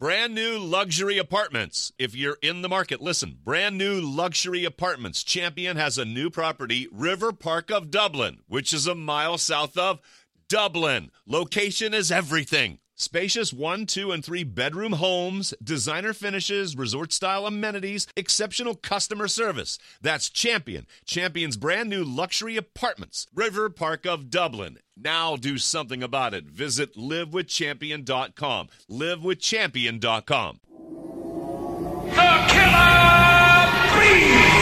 Brand new luxury apartments. If you're in the market, listen. Brand new luxury apartments. Champion has a new property, River Park of Dublin, which is a mile south of Dublin. Location is everything. Spacious 1, 2, and 3 bedroom homes, designer finishes, resort-style amenities, exceptional customer service. That's Champion. Champion's brand new luxury apartments, River Park of Dublin. Now do something about it. Visit livewithchampion.com. Livewithchampion.com. The Killer Bees!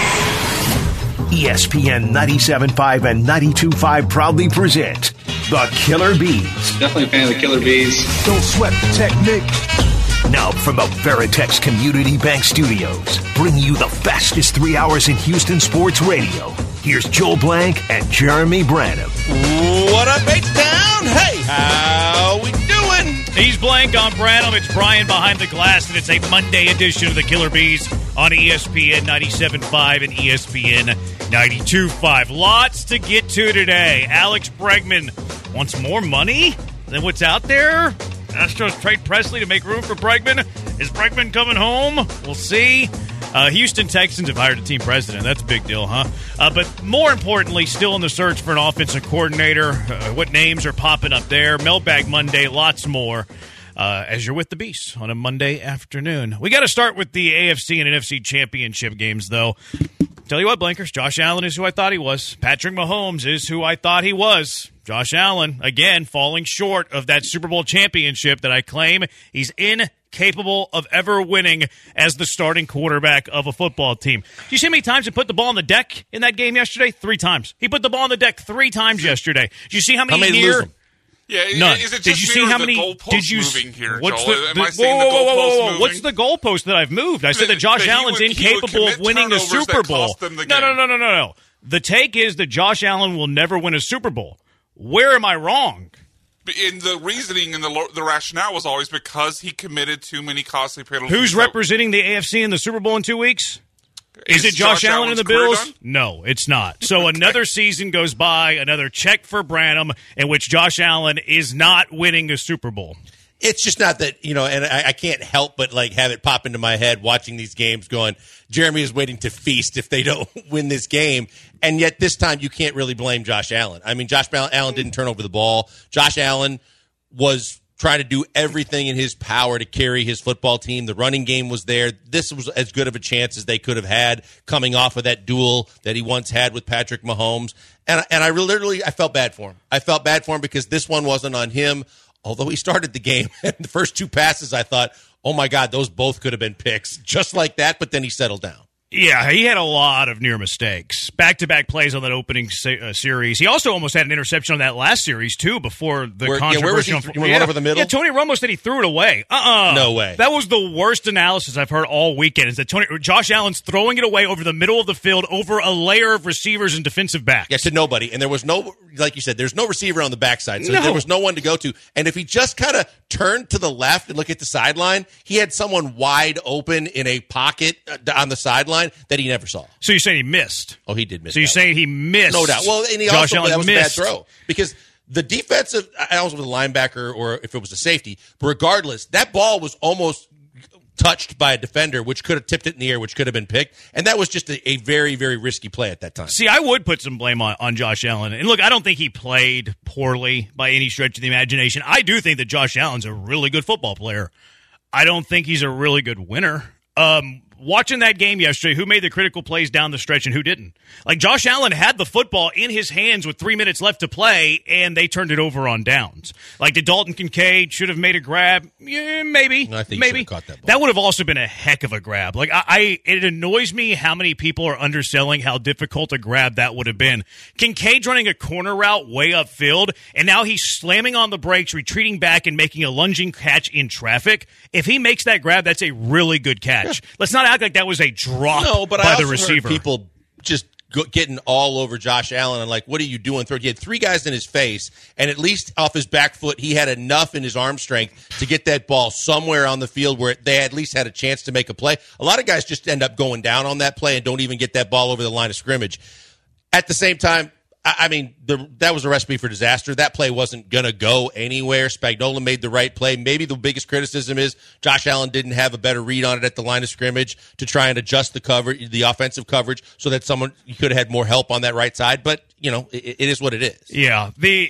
ESPN 97.5 and 92.5 proudly present The Killer Bees. Definitely a fan of the Killer Bees. Don't sweat the technique. Now from the Veritex Community Bank Studios, bringing you the fastest 3 hours in Houston sports radio. Here's Joel Blank and Jeremy Branham. What up, H-Town? Hey, how we doing? He's Blank, I'm Branham. It's Brian behind the glass, and it's a Monday edition of the Killer Bees on ESPN 97.5 and ESPN 92.5. Lots to get to today. Alex Bregman wants more money than what's out there. Astros trade Presley to make room for Bregman. Is Bregman coming home? We'll see. Houston Texans have hired a team president. That's a big deal, huh? But more importantly, still in the search for an offensive coordinator. What names are popping up there? Mailbag Monday, lots more. As you're with the Beast on a Monday afternoon. We got to start with the AFC and NFC championship games, though. Tell you what, Blankers, Josh Allen is who I thought he was. Patrick Mahomes is who I thought he was. Josh Allen, again, falling short of that Super Bowl championship that I claim he's incapable of ever winning as the starting quarterback of a football team. Do you see how many times he put the ball on the deck in that game yesterday? 3 times. He put the ball on the deck 3 times yesterday. Do you see how many near... Yeah, none. Is it just did you see how many? Did you moving here, what's Joel? the Am I seeing the goalpost moving? What's the goalpost that I've moved? I said that Josh Allen's incapable of winning the Super Bowl. No. The take is that Josh Allen will never win a Super Bowl. Where am I wrong? In the reasoning and the rationale was always because he committed too many costly penalties. Who's representing the AFC in the Super Bowl in 2 weeks? Is it Josh Allen and the Bills? No, it's not. So another season goes by, another check for Branham, in which Josh Allen is not winning a Super Bowl. It's just not that, and I can't help but have it pop into my head watching these games going, Jeremy is waiting to feast if they don't win this game. And yet this time you can't really blame Josh Allen. I mean, Josh Allen didn't turn over the ball. Josh Allen was trying to do everything in his power to carry his football team. The running game was there. This was as good of a chance as they could have had coming off of that duel that he once had with Patrick Mahomes. And I felt bad for him. I felt bad for him because this one wasn't on him. Although he started the game, and the first 2 passes, I thought, oh, my God, those both could have been picks just like that, but then he settled down. Yeah, he had a lot of near mistakes. Back-to-back plays on that opening series. He also almost had an interception on that last series, too, before the controversy. Where was he? One over the middle? Yeah, Tony Romo said he threw it away. No way. That was the worst analysis I've heard all weekend, is that Josh Allen's throwing it away over the middle of the field over a layer of receivers and defensive backs. Yeah, to nobody. And there was no, like you said, there's no receiver on the backside, so there was no one to go to. And if he just kind of turned to the left and looked at the sideline, he had someone wide open in a pocket on the sideline that he never saw. So you're saying he missed? Oh, he did miss. So you're saying he missed? No doubt. Well, and he Josh also Allen that was missed. a bad throw because the defensive, I don't know if it was a linebacker or if it was a safety, but regardless, that ball was almost touched by a defender, which could have tipped it in the air, which could have been picked, and that was just a very, very risky play at that time. See, I would put some blame on Josh Allen. And look, I don't think he played poorly by any stretch of the imagination. I do think that Josh Allen's a really good football player. I don't think he's a really good winner. Watching that game yesterday, who made the critical plays down the stretch and who didn't? Like, Josh Allen had the football in his hands with 3 minutes left to play, and they turned it over on downs. Like, did Dalton Kincaid should have made a grab? Yeah, maybe. No, I think maybe. He should have caught that ball. That would have also been a heck of a grab. Like, it annoys me how many people are underselling how difficult a grab that would have been. Kincaid's running a corner route way upfield, and now he's slamming on the brakes, retreating back, and making a lunging catch in traffic. If he makes that grab, that's a really good catch. Let's not act like that was a drop by the receiver. Heard people just getting all over Josh Allen and like, what are you doing? He had 3 guys in his face, and at least off his back foot, he had enough in his arm strength to get that ball somewhere on the field where they at least had a chance to make a play. A lot of guys just end up going down on that play and don't even get that ball over the line of scrimmage. At the same time, I mean, that was a recipe for disaster. That play wasn't going to go anywhere. Spagnuolo made the right play. Maybe the biggest criticism is Josh Allen didn't have a better read on it at the line of scrimmage to try and adjust the coverage, the offensive coverage, so that you could have had more help on that right side. But, it is what it is. Yeah.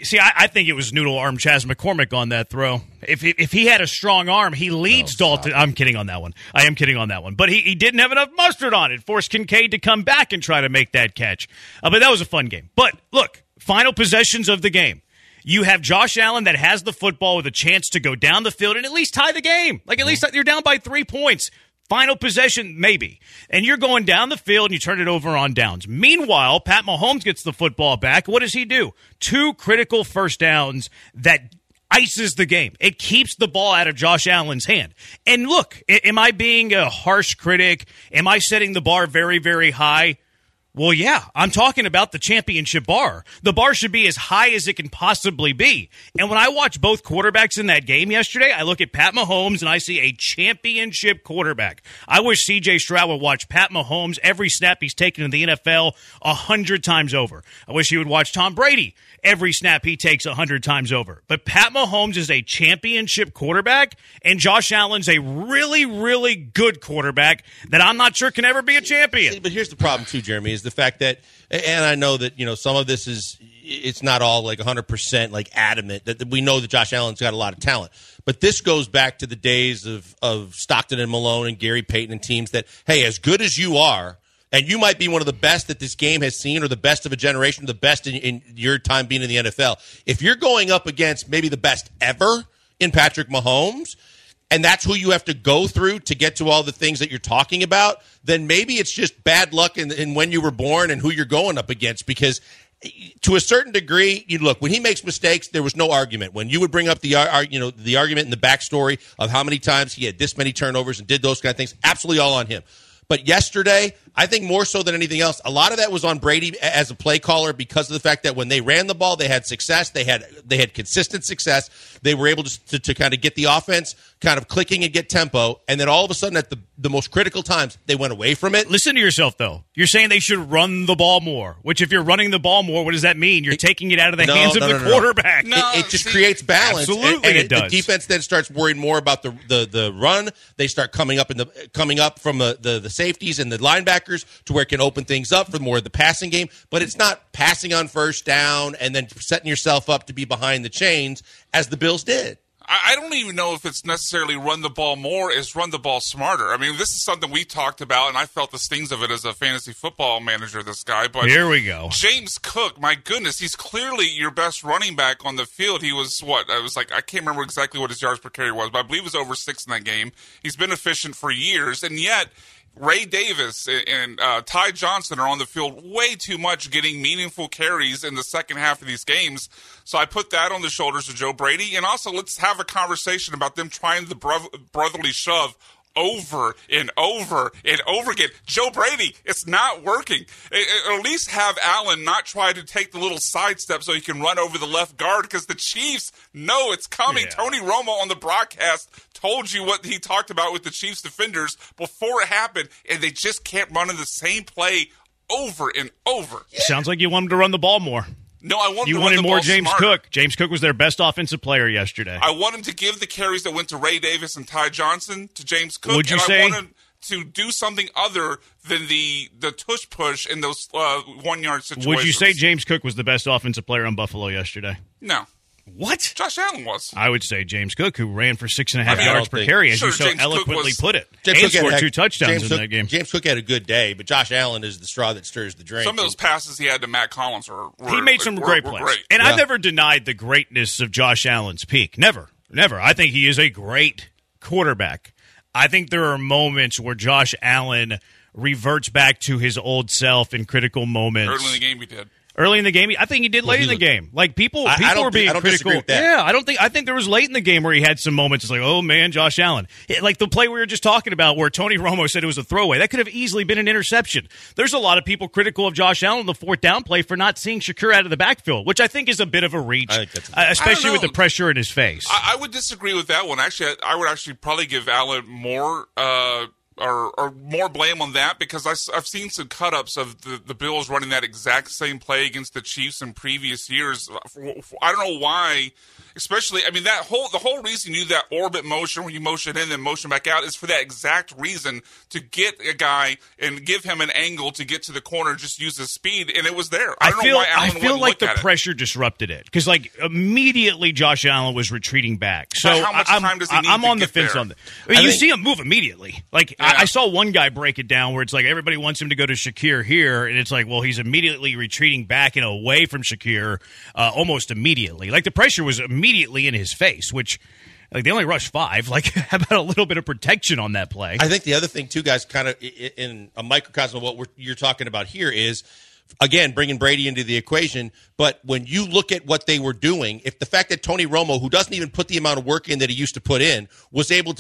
I think it was noodle arm Chaz McCormick on that throw. If he had a strong arm, he leads Dalton. I'm kidding on that one. I am kidding on that one. But he didn't have enough mustard on it. Forced Kincaid to come back and try to make that catch. But that was a fun game. But look, final possessions of the game. You have Josh Allen that has the football with a chance to go down the field and at least tie the game. Like, at least you're down by 3 points. Final possession, maybe. And you're going down the field and you turn it over on downs. Meanwhile, Pat Mahomes gets the football back. What does he do? 2 critical first downs that ices the game. It keeps the ball out of Josh Allen's hand. And look, am I being a harsh critic? Am I setting the bar very, very high? Well, yeah, I'm talking about the championship bar. The bar should be as high as it can possibly be. And when I watch both quarterbacks in that game yesterday, I look at Pat Mahomes and I see a championship quarterback. I wish C.J. Stroud would watch Pat Mahomes every snap he's taken in the NFL 100 times over. I wish he would watch Tom Brady every snap he takes 100 times over. But Pat Mahomes is a championship quarterback, and Josh Allen's a really, really good quarterback that I'm not sure can ever be a champion. But here's the problem, too, Jeremy, is the fact that, and I know that, some of this it's not all like 100% like adamant, that we know that Josh Allen's got a lot of talent. But this goes back to the days of Stockton and Malone and Gary Payton and teams that, hey, as good as you are, and you might be one of the best that this game has seen or the best of a generation, the best in your time being in the NFL. If you're going up against maybe the best ever in Patrick Mahomes, and that's who you have to go through to get to all the things that you're talking about, then maybe it's just bad luck in when you were born and who you're going up against. Because to a certain degree, look, when he makes mistakes, there was no argument. When you would bring up the argument and the backstory of how many times he had this many turnovers and did those kind of things, absolutely all on him. But yesterday, I think more so than anything else, a lot of that was on Brady as a play caller because of the fact that when they ran the ball, they had success. They had consistent success. They were able to kind of get the offense kind of clicking and get tempo. And then all of a sudden at the most critical times, they went away from it. Listen to yourself, though. You're saying they should run the ball more, which if you're running the ball more, what does that mean? You're taking it out of the hands of the quarterback. No, it just creates balance. Absolutely, and it does. The defense then starts worrying more about the run. They start coming up from the safeties and the linebackers to where it can open things up for more of the passing game. But it's not passing on first down and then setting yourself up to be behind the chains as the Bills did. I don't even know if it's necessarily run the ball more as run the ball smarter. I mean, this is something we talked about, and I felt the stings of it as a fantasy football manager, this guy. But here we go. James Cook, my goodness, he's clearly your best running back on the field. He was, I can't remember exactly what his yards per carry was, but I believe it was over 6 in that game. He's been efficient for years, and yet Ray Davis and Ty Johnson are on the field way too much, getting meaningful carries in the second half of these games. So I put that on the shoulders of Joe Brady. And also, let's have a conversation about them trying the brotherly shove over and over and over again. Joe Brady, it's not working. At least have Allen not try to take the little sidestep so he can run over the left guard, because the Chiefs know it's coming. Yeah. Tony Romo on the broadcast told you what he talked about with the Chiefs defenders before it happened, and they just can't run in the same play over and over. Yeah. Sounds like you want him to run the ball more. No, I want you to wanted run the more ball James smarter. Cook. James Cook was their best offensive player yesterday. I want him to give the carries that went to Ray Davis and Ty Johnson to James Cook. Would you and say? I want him to do something other than the tush push in those 1 yard situations. Would you say James Cook was the best offensive player on Buffalo yesterday? No. What? Josh Allen was. I would say James Cook, who ran for 6.5 yards per carry, as you so eloquently put it. James scored 2 touchdowns in that game. James Cook had a good day, but Josh Allen is the straw that stirs the drink. Some of those passes he had to Matt Collins were he made some great plays. Great. And I've never denied the greatness of Josh Allen's peak. Never. I think he is a great quarterback. I think there are moments where Josh Allen reverts back to his old self in critical moments. Early in the game he did. Early in the game, I think he did late in the game. Like people were being critical. Yeah, I think there was late in the game where he had some moments. It's like, oh man, Josh Allen. Like the play we were just talking about where Tony Romo said it was a throwaway. That could have easily been an interception. There's a lot of people critical of Josh Allen on the 4th down play for not seeing Shakur out of the backfield, which I think is a bit of a reach, especially with the pressure in his face. I would disagree with that one. Actually, I would actually probably give Allen more or more blame on that, because I've seen some cut-ups of the Bills running that exact same play against the Chiefs in previous years. I don't know why. Especially, I mean, the whole reason you do that orbit motion when you motion in and motion back out is for that exact reason, to get a guy and give him an angle to get to the corner, just use his speed, and it was there. I don't know why Allen I feel like the look at pressure disrupted it, because like immediately Josh Allen was retreating back. So how much time does he need I'm to on the get fence there? on that. I mean, you see him move immediately. Like I saw one guy break it down where it's like everybody wants him to go to Shakir here, and it's like, well, he's immediately retreating back and away from Shakir almost immediately. Like the pressure was immediately in his face, which like they only rushed 5. Like, how about a little bit of protection on that play? I think the other thing too, guys, kind of in a microcosm of what you're talking about here is, again, bringing Brady into the equation. But when you look at what they were doing, if the fact that Tony Romo, who doesn't even put the amount of work in that he used to put in, was able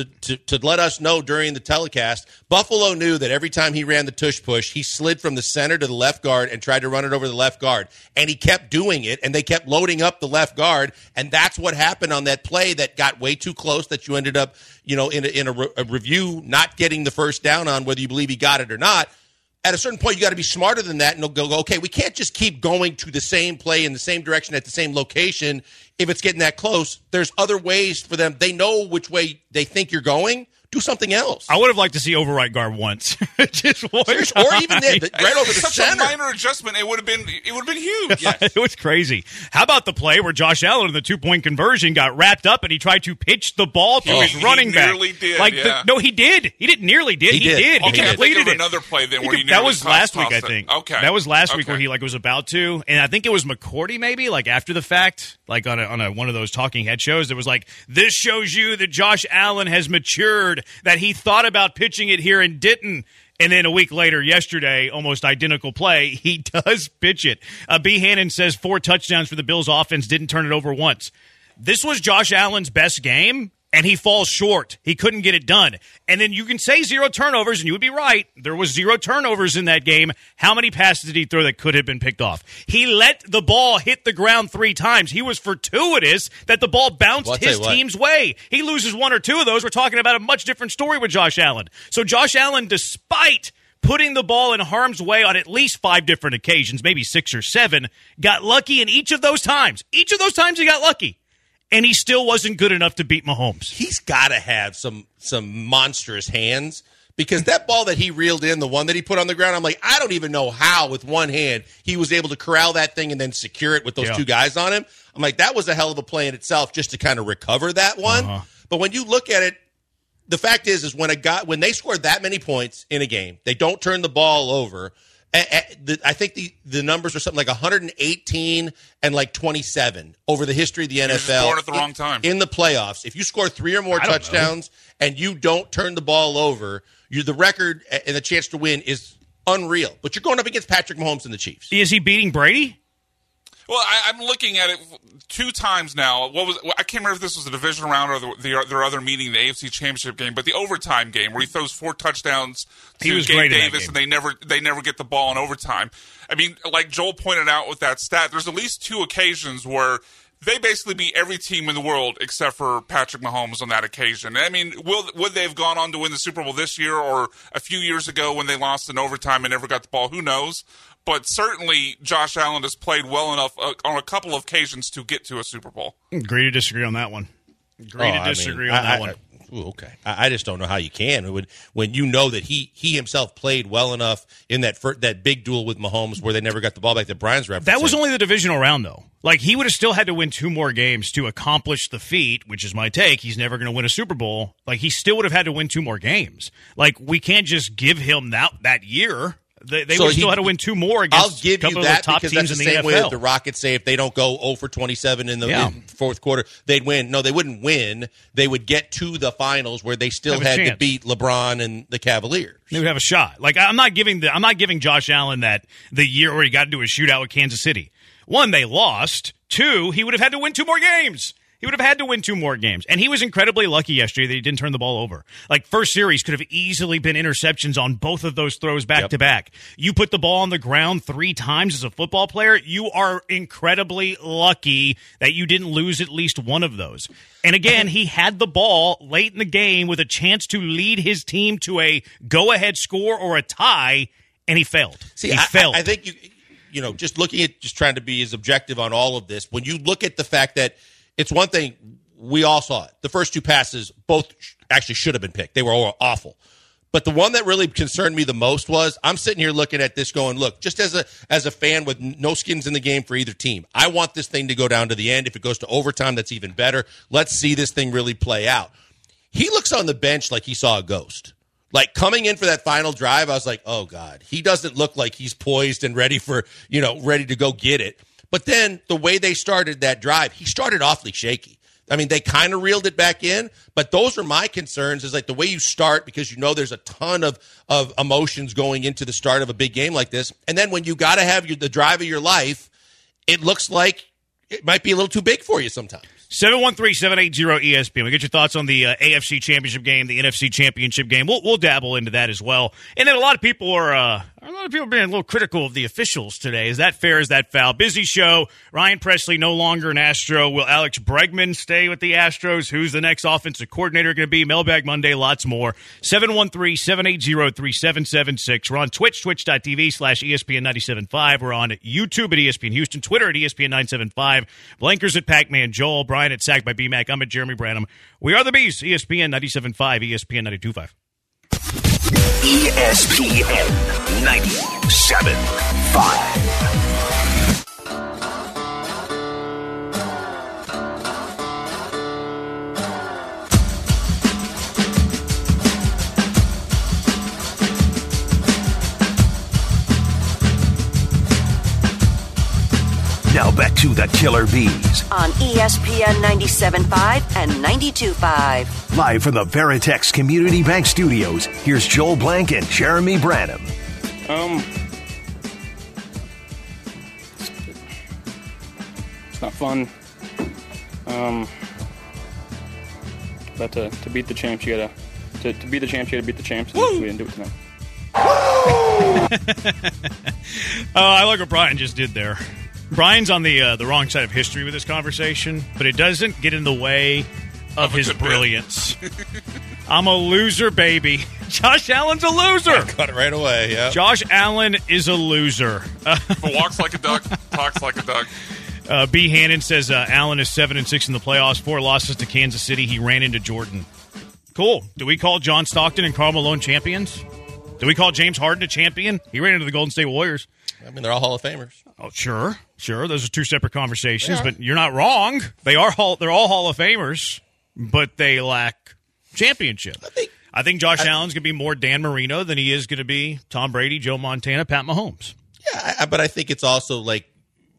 to let us know during the telecast, Buffalo knew that every time he ran the tush push, he slid from the center to the left guard and tried to run it over the left guard. And he kept doing it, and they kept loading up the left guard, and that's what happened on that play that got way too close that you ended up, in a review not getting the first down on, whether you believe he got it or not. At a certain point, you got to be smarter than that and go, okay, we can't just keep going to the same play in the same direction at the same location if it's getting that close. There's other ways for them. They know which way they think you're going. Do something else. I would have liked to see override guard once. Just one Seriously, time. or even then, right over the Such center. a minor adjustment, it would have been huge. Yes. It was crazy. How about the play where Josh Allen in the 2-point conversion got wrapped up and he tried to pitch the ball to his running back? Nearly did. No, he did. He didn't nearly did. He did. He Okay, I think completed of it. another play then where he That nearly was last week, I tossed it. think. Okay. That was last week Okay. where he was about to, and I think it was McCourty maybe, like after the fact, like on one of those talking head shows. That was like, this shows you that Josh Allen has matured, that he thought about pitching it here and didn't. And then a week later, yesterday, almost identical play, he does pitch it. B. Hannon says 4 touchdowns for the Bills offense, didn't turn it over once. This was Josh Allen's best game, and he falls short. He couldn't get it done. And then you can say 0 turnovers, and you would be right. There was 0 turnovers in that game. How many passes did he throw that could have been picked off? He let the ball hit the ground 3 times. He was fortuitous that the ball bounced his team's way. He loses 1 or 2 of those. We're talking about a much different story with Josh Allen. So Josh Allen, despite putting the ball in harm's way on at least 5 different occasions, maybe 6 or 7, got lucky in each of those times. Each of those times he got lucky. And he still wasn't good enough to beat Mahomes. He's got to have some monstrous hands, because that ball that he reeled in, the one that he put on the ground, I'm like, I don't even know how with one hand he was able to corral that thing and then secure it with those 2 guys on him. I'm like, that was a hell of a play in itself just to kind of recover that one. But when you look at it, the fact is when they scored that many points in a game, they don't turn the ball over. I think the numbers are something like 118 and like 27 over the history of the NFL. You're scoring at the wrong time. In the playoffs. If you score 3 or more touchdowns and you don't turn the ball over, the record and the chance to win is unreal. But you're going up against Patrick Mahomes and the Chiefs. Is he beating Brady? Well, I'm looking at it 2 times now. I can't remember if this was the division round or their other meeting, the AFC Championship game, but the overtime game where he throws 4 touchdowns to Gabe Davis, and they never get the ball in overtime. I mean, like Joel pointed out with that stat, there's at least 2 occasions where they basically beat every team in the world except for Patrick Mahomes on that occasion. I mean, would they have gone on to win the Super Bowl this year or a few years ago when they lost in overtime and never got the ball? Who knows? But certainly, Josh Allen has played well enough on a couple of occasions to get to a Super Bowl. Agree to disagree on that one. Disagree on that one. Okay. I just don't know how you can when you know that he himself played well enough in that big duel with Mahomes where they never got the ball back that Brian's referencing. That was only the divisional round, though. Like, he would have still had to win 2 more games to accomplish the feat, which is my take. He's never going to win a Super Bowl. Like, he still would have had to win 2 more games. Like, we can't just give him that year. They would still have to win 2 more against a couple of the top teams in the NFL. I'll give you that because that's the same way that the Rockets say if they don't go 0 for 27 in the fourth quarter, they'd win. No, they wouldn't win. They would get to the finals where they still had to beat LeBron and the Cavaliers. They would have a shot. Like, I'm not giving Josh Allen the year where he got into a shootout with Kansas City. 1, they lost. 2, he would have had to win 2 more games. He would have had to win 2 more games. And he was incredibly lucky yesterday that he didn't turn the ball over. Like, first series could have easily been interceptions on both of those throws back to back. You put the ball on the ground 3 times as a football player, you are incredibly lucky that you didn't lose at least one of those. And again, he had the ball late in the game with a chance to lead his team to a go-ahead score or a tie, and he failed. See, he failed. I think you know, just looking at just trying to be as objective on all of this, when you look at the fact that it's one thing, we all saw it. The first 2 passes both actually should have been picked. They were all awful. But the one that really concerned me the most was I'm sitting here looking at this going, look, just as a fan with no skins in the game for either team, I want this thing to go down to the end. If it goes to overtime, that's even better. Let's see this thing really play out. He looks on the bench like he saw a ghost. Like, coming in for that final drive, I was like, oh, God, he doesn't look like he's poised and ready to go get it. But then the way they started that drive, he started awfully shaky. I mean, they kind of reeled it back in, but those are my concerns, is like the way you start, because you know there's a ton of emotions going into the start of a big game like this. And then when you got to have the drive of your life, it looks like it might be a little too big for you sometimes. 713-780-ESPN. We get your thoughts on the AFC Championship game, the NFC Championship game. We'll dabble into that as well. And then a lot of people are being a little critical of the officials today. Is that fair? Is that foul? Busy show. Ryan Presley no longer an Astro. Will Alex Bregman stay with the Astros? Who's the next offensive coordinator going to be? Mailbag Monday, lots more. 713-780-3776. We're on Twitch, twitch.tv/ESPN975. We're on YouTube at ESPN Houston, Twitter at ESPN975, Blankers at Pac-Man Joel, Brian at Sack by BMAC. I'm at Jeremy Branham. We are the Bees, ESPN 97.5, ESPN 92.5. ESPN 97.5. Now back to the Killer Bees on ESPN 97.5 and 92.5. Live from the Veritex Community Bank Studios, here's Joel Blank and Jeremy Branham. It's not fun. But to beat the champs, you gotta to beat the champs, you gotta beat the champs. And we didn't do it tonight. I like what Brian just did there. Brian's on the wrong side of history with this conversation, but it doesn't get in the way of his brilliance. I'm a loser, baby. Josh Allen's a loser. I got it right away, yeah. Josh Allen is a loser. Walks like a duck, talks like a duck. B. Hannon says Allen is 7-6 in the playoffs, 4 losses to Kansas City. He ran into Jordan. Cool. Do we call John Stockton and Karl Malone champions? Do we call James Harden a champion? He ran into the Golden State Warriors. I mean, they're all Hall of Famers. Oh, sure. Those are 2 separate conversations, but you're not wrong. They're all Hall of Famers, but they lack championship. I think Josh Allen's going to be more Dan Marino than he is going to be Tom Brady, Joe Montana, Pat Mahomes. Yeah, but I think it's also like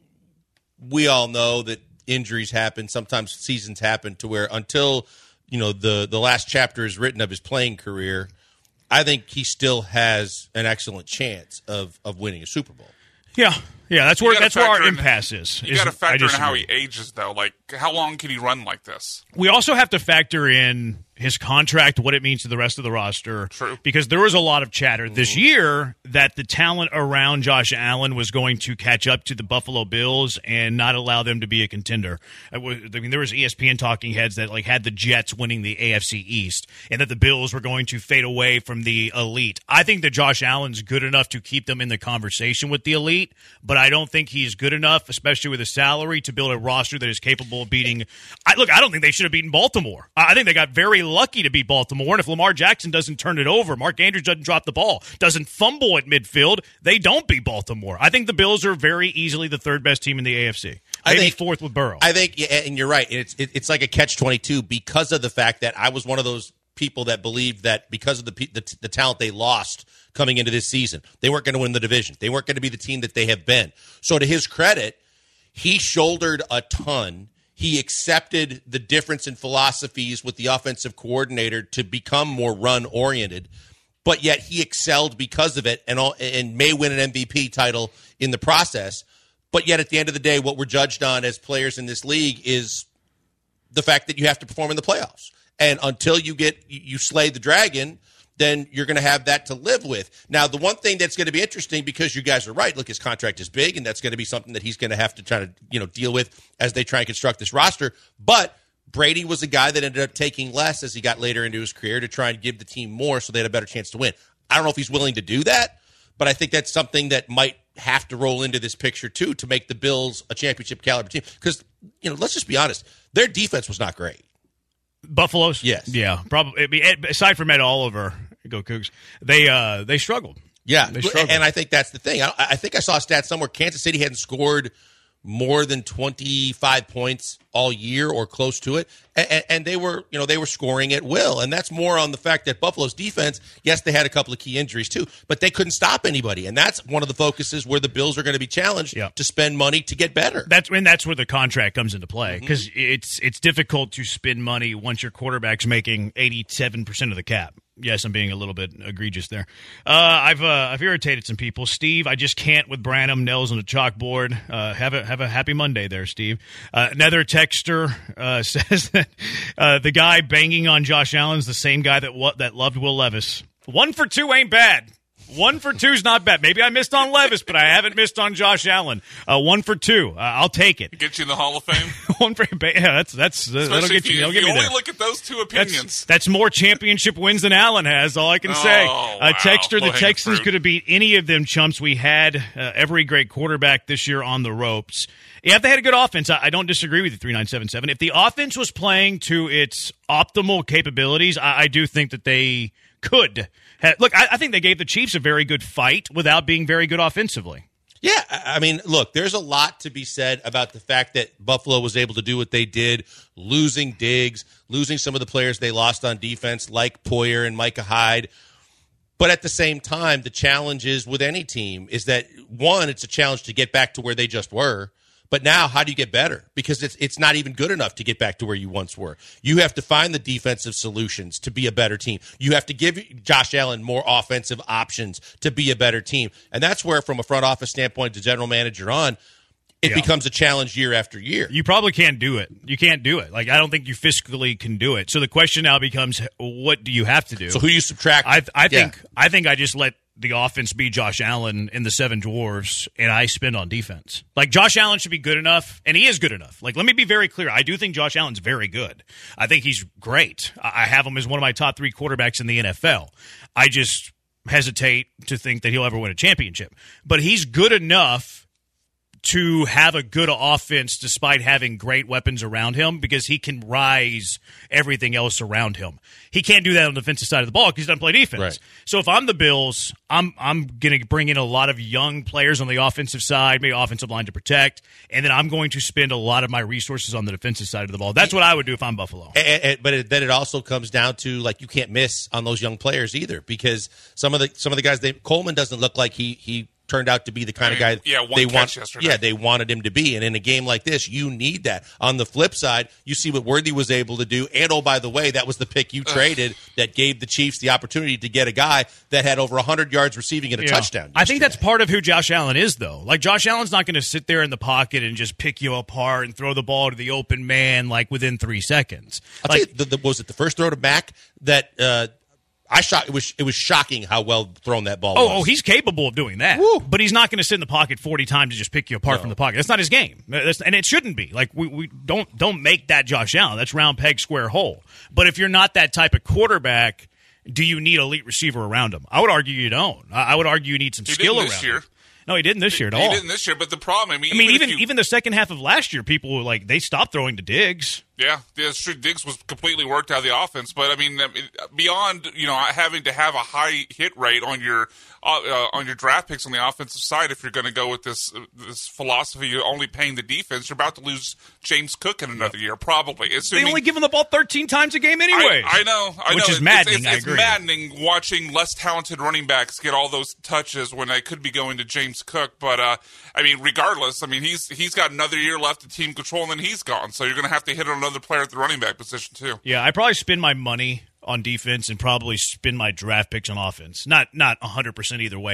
we all know that injuries happen. Sometimes seasons happen to where until the last chapter is written of his playing career, I think he still has an excellent chance of winning a Super Bowl. Yeah, that's where our impasse is. You got to factor in how he ages, though. Like, how long can he run like this? We also have to factor in his contract, what it means to the rest of the roster. True. Because there was a lot of chatter this year that the talent around Josh Allen was going to catch up to the Buffalo Bills and not allow them to be a contender. There was ESPN talking heads that had the Jets winning the AFC East and that the Bills were going to fade away from the elite. I think that Josh Allen's good enough to keep them in the conversation with the elite, but I don't think he's good enough, especially with a salary, to build a roster that is capable of beating. I don't think they should have beaten Baltimore. I think they got very lucky to beat Baltimore, and if Lamar Jackson doesn't turn it over, Mark Andrews doesn't drop the ball, doesn't fumble at midfield, they don't beat Baltimore. I think the Bills are very easily the 3rd best team in the AFC. Maybe 4th with Burrow. I think, and you're right. It's like a catch-22 because of the fact that I was one of those people that believed that because of the talent they lost coming into this season, they weren't going to win the division. They weren't going to be the team that they have been. So to his credit, he shouldered a ton. He accepted the difference in philosophies with the offensive coordinator to become more run-oriented, but yet he excelled because of it and may win an MVP title in the process. But yet at the end of the day, what we're judged on as players in this league is the fact that you have to perform in the playoffs. And until you slay the dragon, then you're going to have that to live with. Now, the one thing that's going to be interesting, because you guys are right, look, his contract is big, and that's going to be something that he's going to have to try to deal with as they try and construct this roster. But Brady was a guy that ended up taking less as he got later into his career to try and give the team more so they had a better chance to win. I don't know if he's willing to do that, but I think that's something that might have to roll into this picture, too, to make the Bills a championship caliber team. Because, let's just be honest, their defense was not great. Buffalo's? Yes. Yeah, probably. I mean, aside from Ed Oliver, go Cougs, they struggled. Yeah, they struggled. And I think that's the thing. I think I saw a stat somewhere. Kansas City hadn't scored more than 25 points all year or close to it, and they were scoring at will. And that's more on the fact that Buffalo's defense, yes, they had a couple of key injuries too, but they couldn't stop anybody. And that's one of the focuses where the Bills are going to be challenged to spend money to get better. That's where the contract comes into play, because it's difficult to spend money once your quarterback's making 87% of the cap. Yes, I'm being a little bit egregious there. I've irritated some people. Steve, I just can't with Branham, nails on the chalkboard. Have a happy Monday there, Steve. Another texter says that the guy banging on Josh Allen's the same guy that loved Will Levis. 1 for 2 ain't bad. 1 for 2's not bad. Maybe I missed on Levis, but I haven't missed on Josh Allen. 1 for 2. I'll take it. Get you in the Hall of Fame. 1 for that's that'll get you. If you only look at those two opinions. That's more championship wins than Allen has. All I can say. Wow. Texter, the Texans could have beat any of them chumps. We had every great quarterback this year on the ropes. Yeah, if they had a good offense, I don't disagree with you, 3977. If the offense was playing to its optimal capabilities, I do think that they could. Look, I think they gave the Chiefs a very good fight without being very good offensively. Yeah, I mean, look, there's a lot to be said about the fact that Buffalo was able to do what they did, losing Diggs, losing some of the players they lost on defense, like Poyer and Micah Hyde. But at the same time, the challenge is with any team is that, one, it's a challenge to get back to where they just were. But now, how do you get better? Because it's not even good enough to get back to where you once were. You have to find the defensive solutions to be a better team. You have to give Josh Allen more offensive options to be a better team. And that's where, from a front office standpoint, the general manager on, it becomes a challenge year after year. You probably can't do it. You can't do it. Like, I don't think you fiscally can do it. So the question now becomes, what do you have to do? So who you subtract? I think I just let the offense be Josh Allen in the Seven Dwarfs, and I spend on defense. Like, Josh Allen should be good enough, and he is good enough. Like, let me be very clear. I do think Josh Allen's very good. I think he's great. I have him as one of my top 3 quarterbacks in the NFL. I just hesitate to think that he'll ever win a championship. But he's good enough to have a good offense despite having great weapons around him, because he can rise everything else around him. He can't do that on the defensive side of the ball because he doesn't play defense. Right. So if I'm the Bills, I'm going to bring in a lot of young players on the offensive side, maybe offensive line to protect, and then I'm going to spend a lot of my resources on the defensive side of the ball. That's what I would do if I'm Buffalo. But then it also comes down to, like, you can't miss on those young players either, because some of the guys, Coleman doesn't look like he turned out to be the kind of guy they wanted him to be. And in a game like this, you need that. On the flip side, you see what Worthy was able to do. And, oh, by the way, that was the pick you traded that gave the Chiefs the opportunity to get a guy that had over 100 yards receiving and a touchdown. I think that's part of who Josh Allen is, though. Like, Josh Allen's not going to sit there in the pocket and just pick you apart and throw the ball to the open man, like, within 3 seconds. I'll tell you, was it the first throw to Mack that it was shocking how well thrown that ball was. Oh, he's capable of doing that. Woo. But he's not going to sit in the pocket 40 times and just pick you apart from the pocket. That's not his game. And it shouldn't be. Like, we don't make that Josh Allen. That's round peg, square hole. But if you're not that type of quarterback, do you need elite receiver around him? I would argue you don't. I would argue you need some skill around him. No, he didn't this year at all. He didn't this year, but the problem, even the second half of last year, people were like, they stopped throwing to Diggs. Yeah, Diggs was completely worked out of the offense. But, beyond, having to have a high hit rate on your draft picks on the offensive side, if you're going to go with this philosophy, you're only paying the defense, you're about to lose James Cook in another year, probably. They only give him the ball 13 times a game anyway. I know. Which is maddening, It's maddening watching less talented running backs get all those touches when they could be going to James Cook. But, regardless, he's got another year left of team control, and then he's gone. So you're going to have to hit on another player at the running back position, too. Yeah, I probably spend my money on defense and probably spend my draft picks on offense. Not 100% either way, but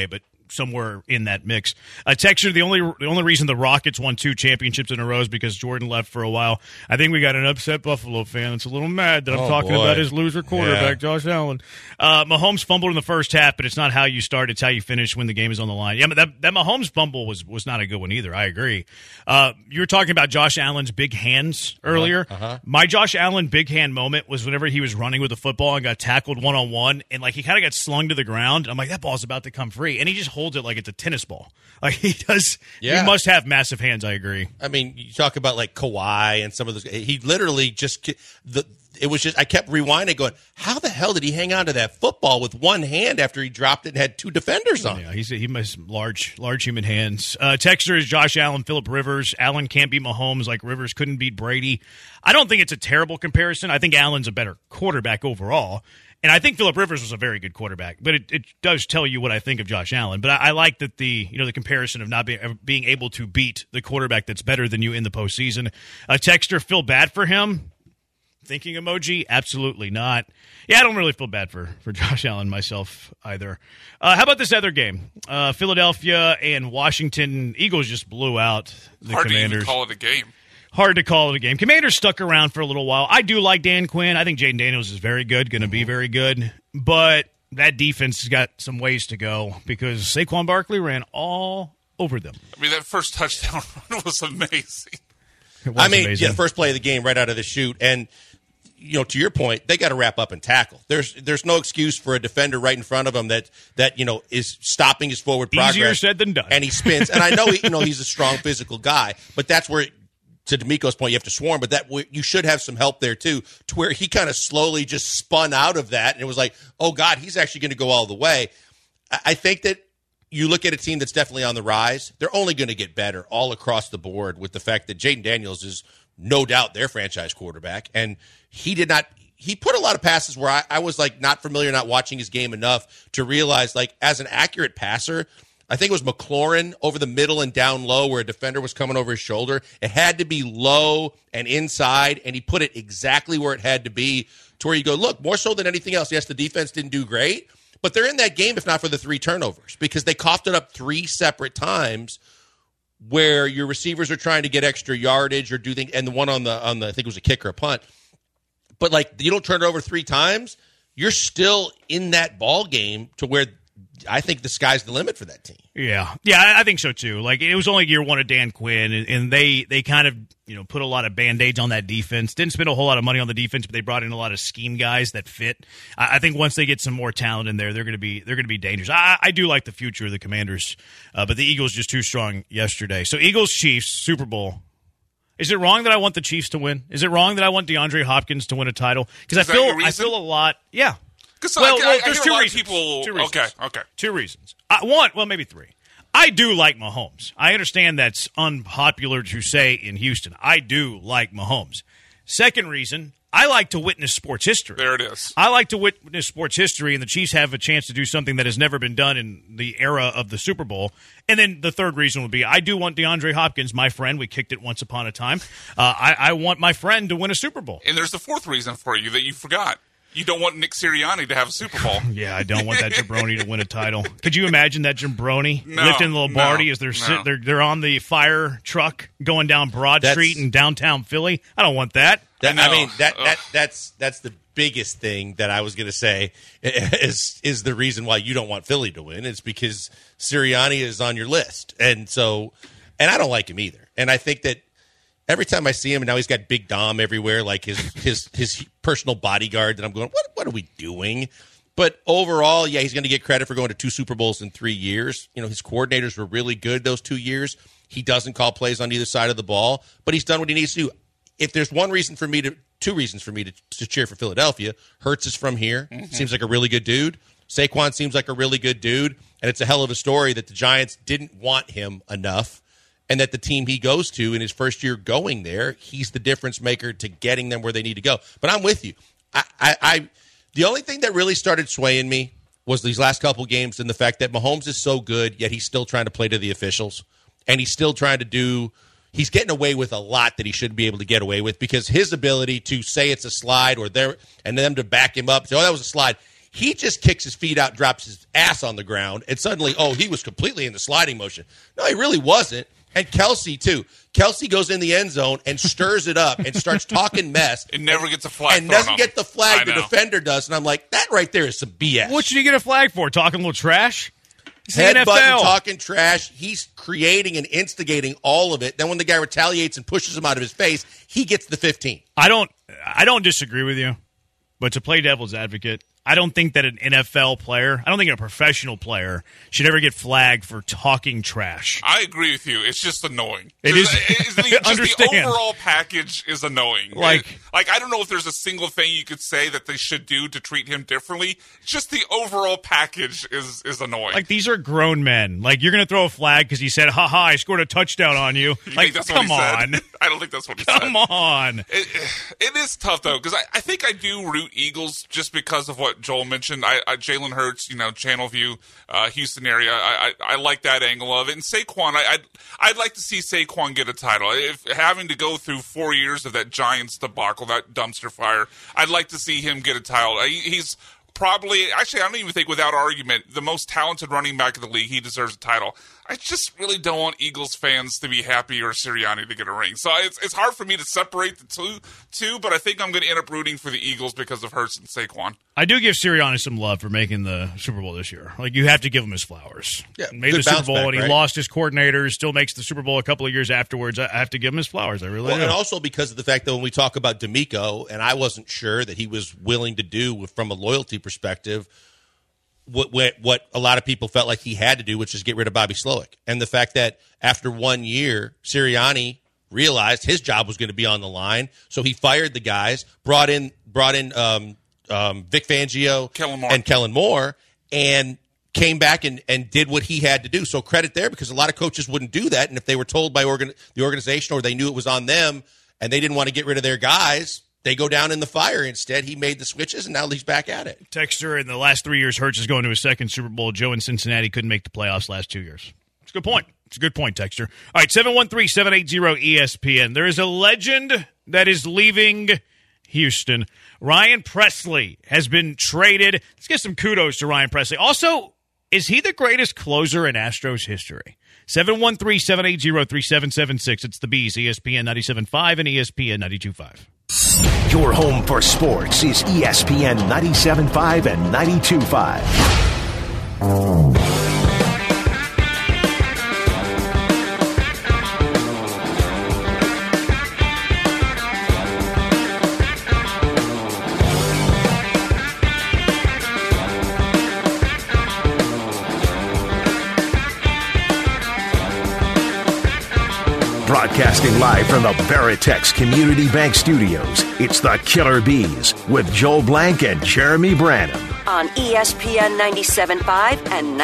somewhere in that mix. Texture, the only reason the Rockets won 2 championships in a row is because Jordan left for a while. I think we got an upset Buffalo fan that's a little mad that I'm talking about his loser quarterback, Josh Allen. Mahomes fumbled in the first half, but it's not how you start, it's how you finish when the game is on the line. Yeah, but that Mahomes fumble was not a good one either. I agree. You were talking about Josh Allen's big hands earlier. My Josh Allen big hand moment was whenever he was running with the football and got tackled one-on-one, and like he kind of got slung to the ground. I'm like, that ball's about to come free, and he just holds it like it's a tennis ball. Like he does. Yeah. He must have massive hands. I agree. I mean, you talk about like Kawhi and some of those. He literally just it was just, I kept rewinding going, how the hell did he hang on to that football with one hand after he dropped it and had 2 defenders on? Yeah, he must large human hands. Texter is Josh Allen, Phillip Rivers. Allen can't beat Mahomes like Rivers couldn't beat Brady. I don't think it's a terrible comparison. I think Allen's a better quarterback overall. And I think Phillip Rivers was a very good quarterback, but it does tell you what I think of Josh Allen. But I like that the comparison of not being able to beat the quarterback that's better than you in the postseason. Texter, feel bad for him. Thinking emoji, absolutely not. Yeah, I don't really feel bad for Josh Allen myself either. How about this other game? Philadelphia and Washington. Eagles just blew out the Commanders. Commanders. Hard to even call it a game. Hard to call it a game. Commanders stuck around for a little while. I do like Dan Quinn. I think Jaden Daniels is very good, going to be very good. But that defense has got some ways to go because Saquon Barkley ran all over them. I mean, that first touchdown run was amazing. The first play of the game right out of the chute. And, to your point, they got to wrap up and tackle. There's no excuse for a defender right in front of him that is stopping his forward progress. Easier said than done. And he spins. And I know he's a strong physical guy, but that's where, to D'Amico's point, you have to swarm. But you should have some help there too, to where he kind of slowly just spun out of that, and it was like, oh God, he's actually going to go all the way. I think that you look at a team that's definitely on the rise. They're only going to get better all across the board with the fact that Jaden Daniels is no doubt their franchise quarterback, and he put a lot of passes where I was like not familiar, not watching his game enough to realize, like, as an accurate passer, I think it was McLaurin over the middle and down low where a defender was coming over his shoulder. It had to be low and inside, and he put it exactly where it had to be to where you go, look, more so than anything else, yes, the defense didn't do great, but they're in that game if not for the 3 turnovers because they coughed it up 3 separate times where your receivers are trying to get extra yardage or do things, and the one on the I think it was a kick or a punt. But, like, you don't turn it over 3 times, you're still in that ball game to where I think the sky's the limit for that team. Yeah, I think so too. Like, it was only year 1 of Dan Quinn, and they kind of put a lot of Band-Aids on that defense. Didn't spend a whole lot of money on the defense, but they brought in a lot of scheme guys that fit. I think once they get some more talent in there, they're going to be dangerous. I do like the future of the Commanders, but the Eagles just too strong yesterday. So Eagles-Chiefs, Super Bowl. Is it wrong that I want the Chiefs to win? Is it wrong that I want DeAndre Hopkins to win a title? Because I feel a lot. Yeah. Well, there's 2 reasons. People, 2 reasons. Okay. 2 reasons. Maybe 3. I do like Mahomes. I understand that's unpopular to say in Houston. I do like Mahomes. Second reason, I like to witness sports history. There it is. I like to witness sports history, and the Chiefs have a chance to do something that has never been done in the era of the Super Bowl. And then the third reason would be I do want DeAndre Hopkins, my friend. We kicked it once upon a time. I want my friend to win a Super Bowl. And there's the 4th reason for you that you forgot. You don't want Nick Sirianni to have a Super Bowl. Yeah, I don't want that jabroni to win a title. Could you imagine that jabroni lifting Lombardi as they're on the fire truck going down Broad Street in downtown Philly? I don't want that. That's the biggest thing that I was going to say is the reason why you don't want Philly to win. It's because Sirianni is on your list, and I don't like him either. And I think that every time I see him, and now he's got Big Dom everywhere, like his personal bodyguard, and I'm going, what are we doing? But overall, yeah, he's going to get credit for going to 2 Super Bowls in 3 years. His coordinators were really good those 2 years. He doesn't call plays on either side of the ball, but he's done what he needs to do. If there's 2 reasons for me to cheer for Philadelphia, Hurts is from here. Mm-hmm. Seems like a really good dude. Saquon seems like a really good dude, and it's a hell of a story that the Giants didn't want him enough. And that the team he goes to in his first year going there, he's the difference maker to getting them where they need to go. But I'm with you. The only thing that really started swaying me was these last couple games and the fact that Mahomes is so good, yet he's still trying to play to the officials. And he's still trying to he's getting away with a lot that he shouldn't be able to get away with because his ability to say it's a slide or and them to back him up, say, oh, that was a slide. He just kicks his feet out, drops his ass on the ground, and suddenly, he was completely in the sliding motion. No, he really wasn't. And Kelsey, too. Kelsey goes in the end zone and stirs it up and starts talking mess. It never gets a flag. And doesn't get the flag. I The know. defender does. And I'm like, that right there is some BS. What should you get a flag for? Talking a little trash? It's the NFL. Headbutting, talking trash. He's creating and instigating all of it. Then when the guy retaliates and pushes him out of his face, he gets the 15. I don't disagree with you, but to play devil's advocate, I don't think that an NFL player, I don't think a professional player should ever get flagged for talking trash. I agree with you. It's just annoying. It is. The overall package is annoying. Like, I don't know if there's a single thing you could say that they should do to treat him differently. Just the overall package is annoying. Like, these are grown men. Like, you're going to throw a flag because he said, "Ha I scored a touchdown on you." You like, think that's come what he on. said? I don't think that's what he said. Come on. It is tough, though, because I think I do root Eagles just because of what Joel mentioned. Jalen Hurts, Channel View, Houston area. I like that angle of it. And Saquon, I'd like to see Saquon get a title. If having to go through 4 years of that Giants debacle, that dumpster fire, I'd like to see him get a title. He's probably, actually, I don't even think without argument, the most talented running back in the league. He deserves a title. I just really don't want Eagles fans to be happy or Sirianni to get a ring. So it's hard for me to separate the two, but I think I'm going to end up rooting for the Eagles because of Hurts and Saquon. I do give Sirianni some love for making the Super Bowl this year. Like, you have to give him his flowers. Yeah, made the Super Bowl, back, and he right? lost his coordinator, still makes the Super Bowl a couple of years afterwards. I have to give him his flowers. I really do. And also because of the fact that when we talk about D'Amico, and I wasn't sure that he was willing to do from a loyalty perspective what a lot of people felt like he had to do, which is get rid of Bobby Slowick. And the fact that after 1 year, Sirianni realized his job was going to be on the line, so he fired the guys, brought in Vic Fangio and Kellen Moore, and came back and did what he had to do. So credit there, because a lot of coaches wouldn't do that, and if they were told by the organization or they knew it was on them and they didn't want to get rid of their guys, they go down in the fire. Instead, he made the switches, and now he's back at it. Texter, in the last 3 years, Hurts is going to his second Super Bowl. Joe in Cincinnati couldn't make the playoffs last 2 years. It's a good point. It's a good point, Texter. All right, 713-780-ESPN. There is a legend that is leaving Houston. Ryan Presley has been traded. Let's get some kudos to Ryan Presley. Also, is he the greatest closer in Astros history? 713-780-3776. It's the Bees, ESPN 97.5 and ESPN 92.5. Your home for sports is ESPN 97.5 and 92.5. Broadcasting live from the Veritex Community Bank Studios, it's the Killer Bees with Joel Blank and Jeremy Branham. On ESPN 97.5 and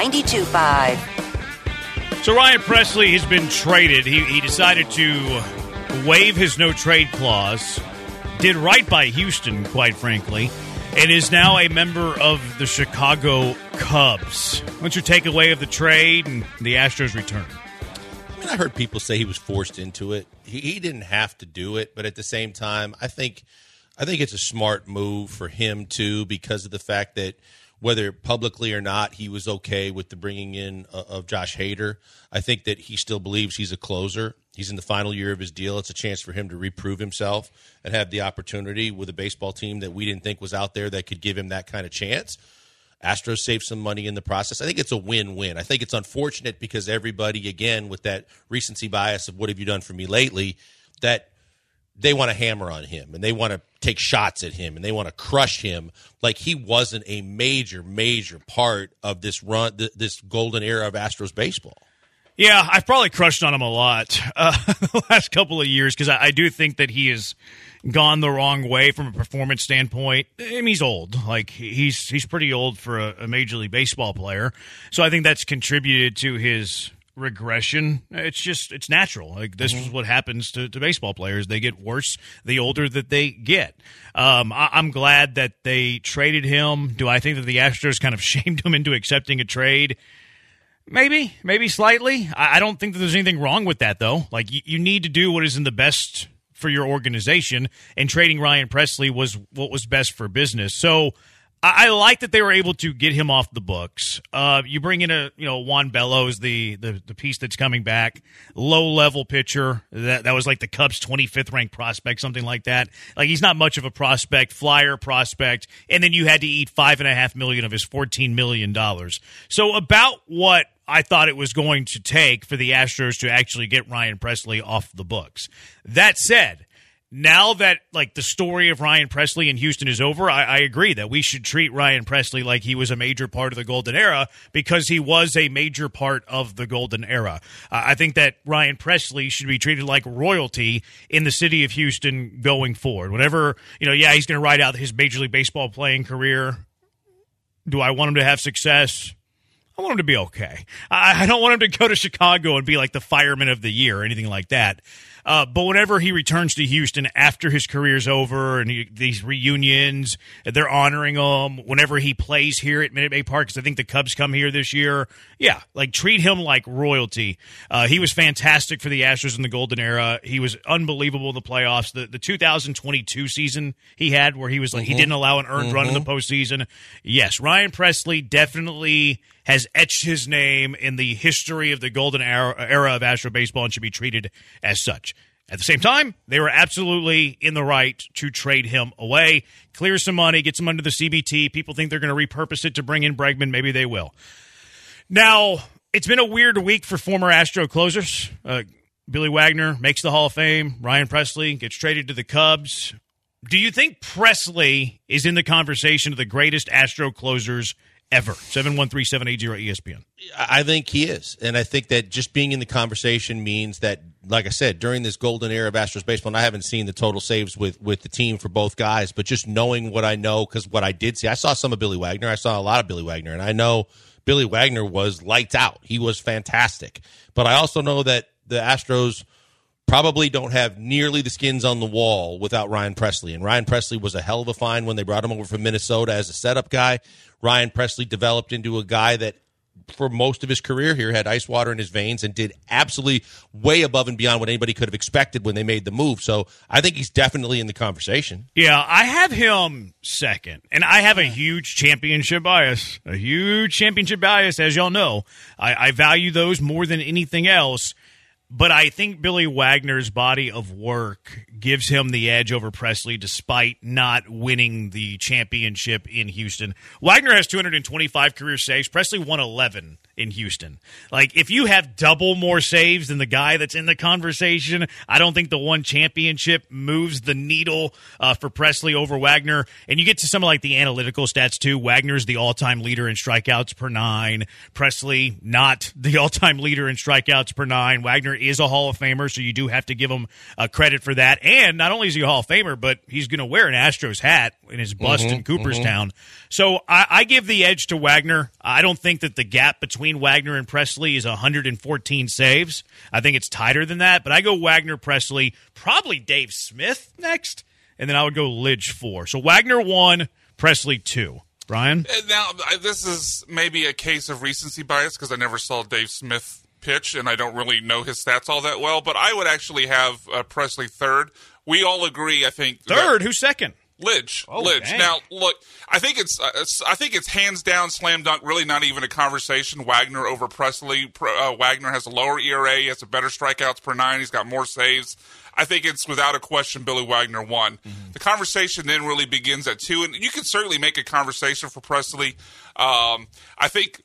92.5. So Ryan Presley has been traded. He decided to waive his no-trade clause, did right by Houston, quite frankly, and is now a member of the Chicago Cubs. What's your takeaway of the trade and the Astros' return? I heard people say he was forced into it. He didn't have to do it, but at the same time, I think it's a smart move for him too, because of the fact that whether publicly or not, he was okay with the bringing in of Josh Hader. I think that he still believes he's a closer. He's in the final year of his deal. It's a chance for him to reprove himself and have the opportunity with a baseball team that we didn't think was out there that could give him that kind of chance. Astros save some money in the process. I think it's a win-win. I think it's unfortunate because everybody, again, with that recency bias of what have you done for me lately, that they want to hammer on him and they want to take shots at him and they want to crush him like he wasn't a major, major part of this run, this golden era of Astros baseball. Yeah, I've probably crushed on him a lot the last couple of years because I do think that he has gone the wrong way from a performance standpoint. I mean, he's old. Like, he's pretty old for a Major League Baseball player. So I think that's contributed to his regression. It's natural. Like, this is what happens to baseball players. They get worse the older that they get. I'm glad that they traded him. Do I think that the Astros kind of shamed him into accepting a trade? Maybe slightly. I don't think that there's anything wrong with that, though. Like, you need to do what is in the best for your organization, and trading Ryan Presley was what was best for business. So I like that they were able to get him off the books. You bring in Juan Bellows, the piece that's coming back, low-level pitcher. That was like the Cubs' 25th ranked prospect, something like that. Like, he's not much of a prospect, flyer prospect, and then you had to eat $5.5 million of his $14 million. So about what I thought it was going to take for the Astros to actually get Ryan Pressly off the books. That said, now that the story of Ryan Pressly in Houston is over, I agree that we should treat Ryan Pressly like he was a major part of the Golden Era, because he was a major part of the Golden Era. I think that Ryan Pressly should be treated like royalty in the city of Houston going forward. Whenever, he's going to ride out his Major League Baseball playing career. Do I want him to have success? I want him to be okay. I don't want him to go to Chicago and be like the fireman of the year or anything like that. But whenever he returns to Houston after his career's over and these reunions, they're honoring him. Whenever he plays here at Minute Maid Park, because I think the Cubs come here this year, treat him like royalty. He was fantastic for the Astros in the Golden Era. He was unbelievable in the playoffs. The 2022 season he had, where he was he didn't allow an earned run in the postseason. Yes, Ryan Pressly definitely has etched his name in the history of the Golden Era of Astro baseball and should be treated as such. At the same time, they were absolutely in the right to trade him away, clear some money, get some under the CBT. People think they're going to repurpose it to bring in Bregman. Maybe they will. Now, it's been a weird week for former Astro closers. Billy Wagner makes the Hall of Fame. Ryan Pressly gets traded to the Cubs. Do you think Pressly is in the conversation of the greatest Astro closers ever? 713-780-ESPN. I think he is. And I think that just being in the conversation means that, like I said, during this golden era of Astros baseball, and I haven't seen the total saves with the team for both guys, but just knowing what I know, because what I did see, I saw some of Billy Wagner. I saw a lot of Billy Wagner, and I know Billy Wagner was lights out. He was fantastic. But I also know that the Astros probably don't have nearly the skins on the wall without Ryan Pressly. And Ryan Pressly was a hell of a find when they brought him over from Minnesota as a setup guy. Ryan Pressly developed into a guy that for most of his career here had ice water in his veins and did absolutely way above and beyond what anybody could have expected when they made the move. So I think he's definitely in the conversation. Yeah, I have him second, and I have a huge championship bias. As y'all know. I value those more than anything else. But I think Billy Wagner's body of work gives him the edge over Pressly despite not winning the championship in Houston. Wagner has 225 career saves. Pressly 111 in Houston. Like, if you have double more saves than the guy that's in the conversation, I don't think the one championship moves the needle for Pressly over Wagner. And you get to some of the analytical stats too. Wagner's the all-time leader in strikeouts per 9. Pressly not the all-time leader in strikeouts per 9. Wagner is a Hall of Famer, so you do have to give him credit for that. And not only is he a Hall of Famer, but he's going to wear an Astros hat in his bust in Cooperstown. So I give the edge to Wagner. I don't think that the gap between Wagner and Pressly is 114 saves. I think it's tighter than that, but I go Wagner, Pressly, probably Dave Smith next, and then I would go Lidge 4. So Wagner 1, Pressly 2. Brian? Now, this is maybe a case of recency bias because I never saw Dave Smith pitch, and I don't really know his stats all that well, but I would actually have Pressly third. We all agree, I think. Third? Who's second? Lidge. Oh, Lidge. dang. Now, look, I think it's hands down, slam dunk, really not even a conversation, Wagner over Pressly. Wagner has a lower ERA, he has a better strikeouts per 9, he's got more saves. I think it's without a question Billy Wagner won. The conversation then really begins at 2, and you can certainly make a conversation for Pressly. I think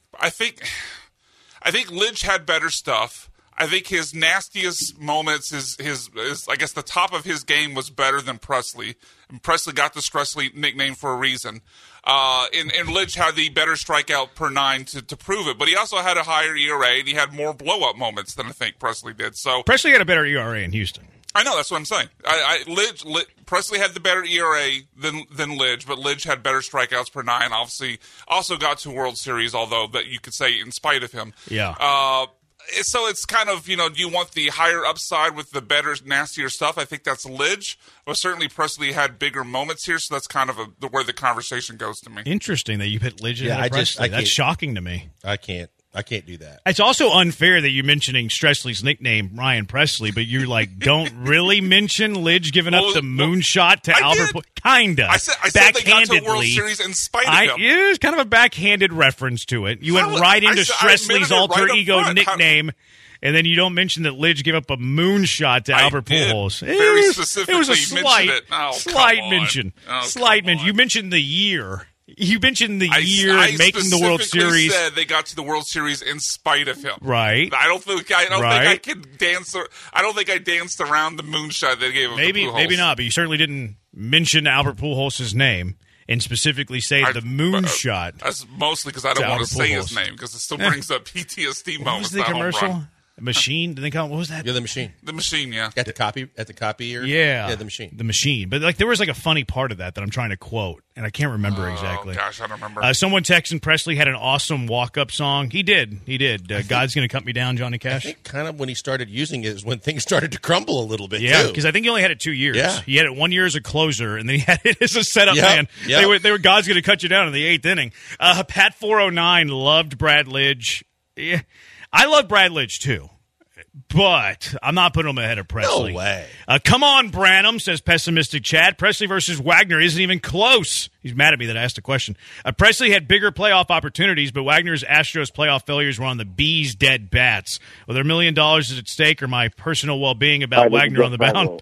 Lidge had better stuff. I think his nastiest moments, his I guess the top of his game was better than Pressly. And Pressly got the Stressly nickname for a reason. And Lidge had the better strikeout per 9 to prove it. But he also had a higher ERA, and he had more blow-up moments than I think Pressly did. So Pressly had a better ERA in Houston. I know, that's what I'm saying. Pressly had the better ERA than Lidge, but Lidge had better strikeouts per 9. Obviously, also got to World Series, although that you could say in spite of him. Yeah. So it's kind of, do you want the higher upside with the better, nastier stuff? I think that's Lidge. But certainly Pressly had bigger moments here, so that's kind of where the conversation goes to me. Interesting that you hit Lidge and Pressly. That's shocking to me. I can't. I can't do that. It's also unfair that you're mentioning Stressley's nickname, Ryan Presley, but you're like, don't really mention Lidge giving up the moonshot to Albert. Kinda. I said they got to a World Series in spite of him. It was kind of a backhanded reference to it. You went right into Stressley's alter ego nickname. And then you don't mention that Lidge gave up a moonshot to Albert Pujols. Very specifically it was a slight mention. Slight mention. You mentioned the year. You mentioned the year and making the World Series. Said they got to the World Series in spite of him. Right. I don't think I can dance. I don't think I danced around the moonshot they gave him. Maybe not. But you certainly didn't mention Albert Pujols' name and specifically say the moonshot. That's mostly because I don't want to say his name because it still brings up PTSD moments. What was the commercial? Machine? Did they call it? What was that? Yeah, the machine. The machine, yeah. At the copier? Yeah. Yeah, the machine. The machine. But like there was like a funny part of that I'm trying to quote, and I can't remember exactly. Oh, gosh, I don't remember. Someone texting Presley had an awesome walk-up song. He did. God's Gonna Cut Me Down, Johnny Cash. I think kind of when he started using it is when things started to crumble a little bit, yeah, too. because I think he only had it 2 years. Yeah. He had it 1 year as a closer, and then he had it as a setup man. Yep. They were God's Gonna Cut You Down in the 8th inning. Pat 409 loved Brad Lidge. Yeah. I love Brad Lidge, too. But I'm not putting him ahead of Presley. No way. Come on, Branham, says pessimistic Chad. Presley versus Wagner isn't even close. He's mad at me that I asked a question. Presley had bigger playoff opportunities, but Wagner's Astros playoff failures were on the Bees' dead bats. With their $1 million at stake or my personal well-being about Wagner on the mound.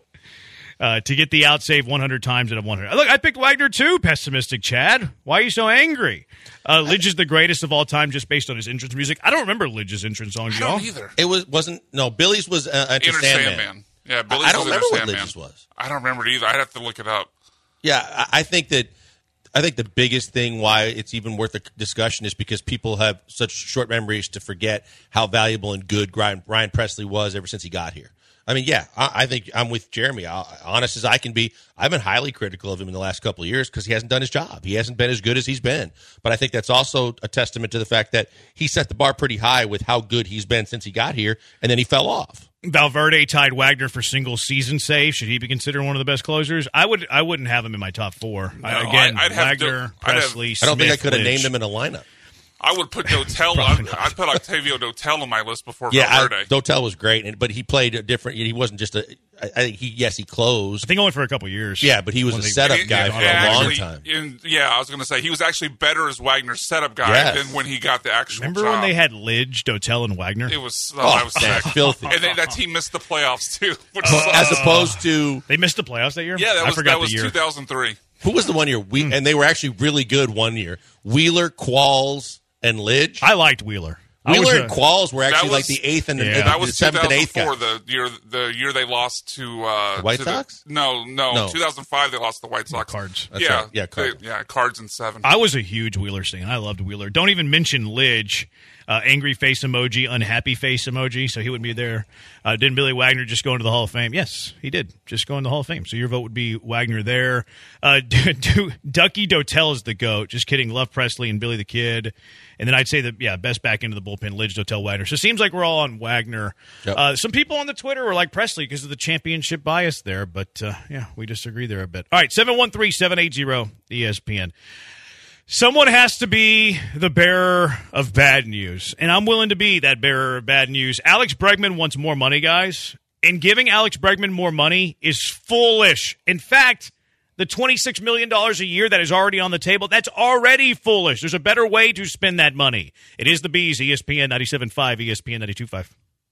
To get the out save 100 times out of 100. Look, I picked Wagner too, pessimistic Chad. Why are you so angry? Lidge is the greatest of all time just based on his entrance music. I don't remember Lidge's entrance song, y'all. I don't either. It wasn't. Billy's was Enter Sandman. Yeah, Billy's I don't remember what Sandman. Lidge's was. I don't remember it either. I'd have to look it up. Yeah, I think the biggest thing why it's even worth a discussion is because people have such short memories to forget how valuable and good Ryan Presley was ever since he got here. I mean, yeah, I think I'm with Jeremy. Honest as I can be, I've been highly critical of him in the last couple of years because he hasn't done his job. He hasn't been as good as he's been. But I think that's also a testament to the fact that he set the bar pretty high with how good he's been since he got here, and then he fell off. Valverde tied Wagner for single season save. Should he be considered one of the best closers? I wouldn't have him in my top 4. No, Again, I'd Wagner, Presley, I don't think I could have Lidge. named him in a lineup. I would put Dotel. I'd put Octavio Dotel on my list before Valverde. Dotel was great, but he played a different. He wasn't just a. I think he closed. I think only for a couple years. Yeah, but he was a setup guy for a long time. I was going to say he was actually better as Wagner's setup guy than when he got the actual Remember job. when they had Lidge, Dotel, and Wagner? It was I was sick. Filthy. And that team missed the playoffs too. As opposed to they missed the playoffs that year. Yeah, I forgot that was the year. 2003. Who was the one year? And they were actually really good one year. Wheeler, Qualls, and Lidge. I liked Wheeler. Wheeler and Qualls were actually like the 8th and the 7th and 8th guys. The year they lost to the White Sox. No, 2005 they lost to the White Sox. Cards. That's right. Yeah, Cards. Cards in 7. I was a huge Wheeler fan. I loved Wheeler. Don't even mention Lidge. Angry face emoji, unhappy face emoji, so he wouldn't be there. Didn't Billy Wagner just go into the Hall of Fame? Yes, he did. Just go into the Hall of Fame. So your vote would be Wagner there. Ducky Dotel is the GOAT. Just kidding. Love Presley and Billy the Kid. And then I'd say best back into the bullpen, Lidge, Dotel, Wagner. So it seems like we're all on Wagner. Yep. Some people on the Twitter were like Presley because of the championship bias there, but we disagree there a bit. All right, 713-780-ESPN. Someone has to be the bearer of bad news, and I'm willing to be that bearer of bad news. Alex Bregman wants more money, guys, and giving Alex Bregman more money is foolish. In fact, the $26 million a year that is already on the table, that's already foolish. There's a better way to spend that money. It is the Bees, ESPN 97.5, ESPN 92.5.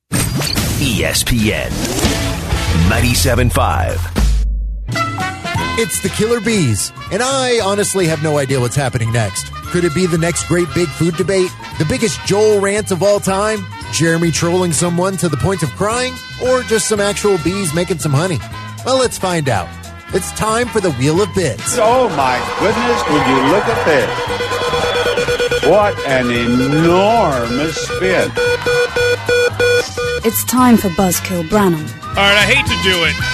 ESPN 97.5. It's the Killer Bees, and I honestly have no idea what's happening next. Could it be the next great big food debate? The biggest Joel rant of all time? Jeremy trolling someone to the point of crying? Or just some actual bees making some honey? Well, let's find out. It's time for the Wheel of Bits. Oh my goodness, would you look at this? What an enormous spin. It's time for Buzzkill Branham. All right, I hate to do it.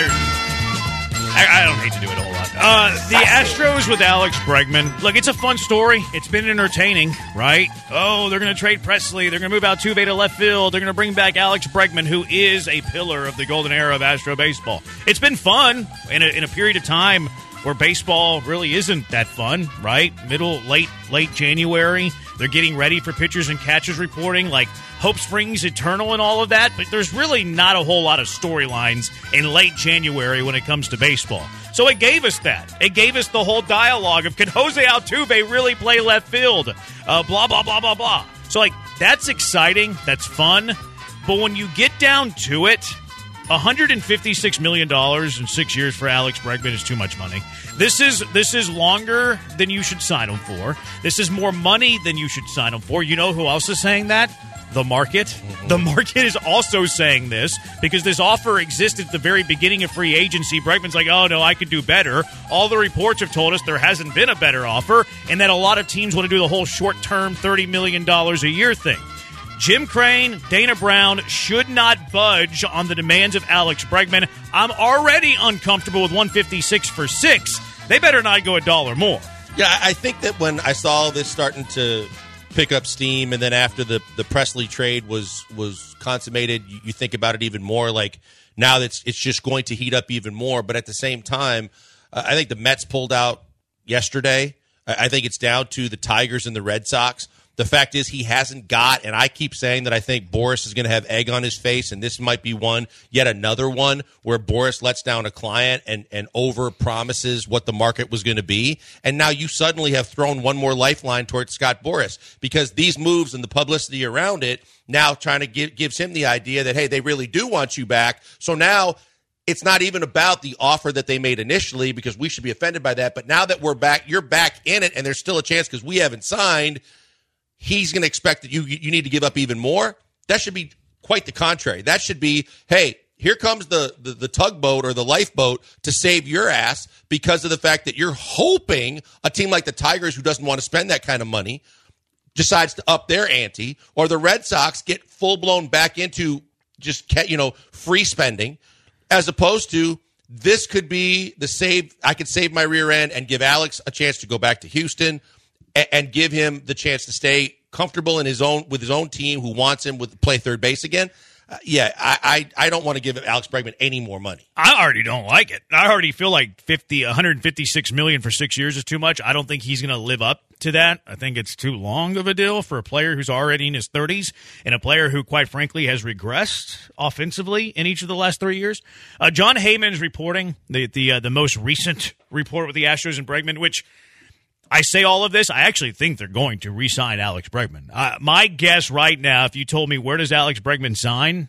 I don't hate to do it a whole lot. The Astros with Alex Bregman. Look, it's a fun story. It's been entertaining, right? Oh, they're going to trade Presley. They're going to move Altuve to left field. They're going to bring back Alex Bregman, who is a pillar of the golden era of Astro baseball. It's been fun in a period of time where baseball really isn't that fun, right? Late January. They're getting ready for pitchers and catchers reporting, like Hope Springs Eternal and all of that. But there's really not a whole lot of storylines in late January when it comes to baseball. So it gave us that. It gave us the whole dialogue of, can Jose Altuve really play left field? Blah, blah, blah, blah, blah. So, that's exciting. That's fun. But when you get down to it, $156 million in 6 years for Alex Bregman is too much money. This is longer than you should sign him for. This is more money than you should sign him for. You know who else is saying that? The market. Mm-hmm. The market is also saying this because this offer existed at the very beginning of free agency. Bregman's like, oh, no, I could do better. All the reports have told us there hasn't been a better offer and that a lot of teams want to do the whole short-term $30 million a year thing. Jim Crane, Dana Brown should not budge on the demands of Alex Bregman. I'm already uncomfortable with $156 for 6. They better not go $1 more. Yeah, I think that when I saw this starting to pick up steam, and then after the Presley trade was consummated, you think about it even more. Like now that it's just going to heat up even more. But at the same time, I think the Mets pulled out yesterday. I think it's down to the Tigers and the Red Sox. The fact is he hasn't got, and I keep saying that I think Boris is going to have egg on his face, and this might be yet another one where Boris lets down a client and over-promises what the market was going to be. And now you suddenly have thrown one more lifeline towards Scott Boris because these moves and the publicity around it now trying to gives him the idea that, hey, they really do want you back. So now it's not even about the offer that they made initially because we should be offended by that. But now that we're back, you're back in it, and there's still a chance because we haven't signed. He's going to expect that you need to give up even more. That should be quite the contrary. That should be, hey, here comes the tugboat or the lifeboat to save your ass because of the fact that you're hoping a team like the Tigers, who doesn't want to spend that kind of money, decides to up their ante, or the Red Sox get full-blown back into just, free spending, as opposed to this could be the save. I could save my rear end and give Alex a chance to go back to Houston and give him the chance to stay comfortable with his own team who wants him to play third base again. I don't want to give Alex Bregman any more money. I already don't like it. I already feel like $156 million for 6 years is too much. I don't think he's going to live up to that. I think it's too long of a deal for a player who's already in his 30s and a player who, quite frankly, has regressed offensively in each of the last 3 years. John Heyman's reporting the most recent report with the Astros and Bregman, which I say all of this, I actually think they're going to re-sign Alex Bregman. My guess right now, if you told me where does Alex Bregman sign,